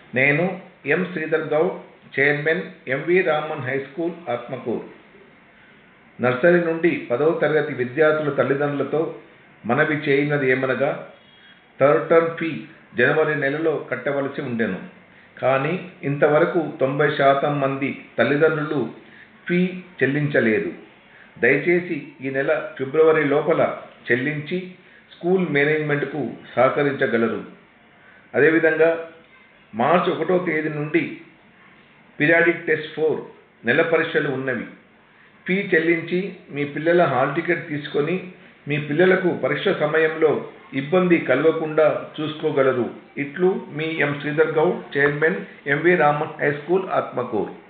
నేను M. Sridhar Goud, chairman, M V Raman high school, Atmakur. Nursery నుండి 10వ తరగతి విద్యార్థుల తల్లిదండ్రులతో మనవి చేయనది ఏమనగా, థర్డ్ టర్మ్ ఫీ జనవరి నెలలో కట్టవలసి ఉండెను. కానీ ఇంతవరకు 90% మంది తల్లిదండ్రులు ఫీ చెల్లించలేదు. దయచేసి ఈ నెల ఫిబ్రవరి లోపల చెల్లించి స్కూల్ మేనేజ్మెంట్కు సహకరించగలరు. అదేవిధంగా మార్చి 1వ తేదీ నుండి పీరియాడిక్ టెస్ట్ 4 నెల పరీక్షలు ఉన్నవి. ఫీ చెల్లించి మీ పిల్లల హాల్ టికెట్ తీసుకొని మీ పిల్లలకు పరీక్ష సమయంలో ఇబ్బంది కలగకుండా చూసుకోగలరు. ఇట్లు మీ M. Sridhar Goud, chairman, M V Raman high school, Atmakur.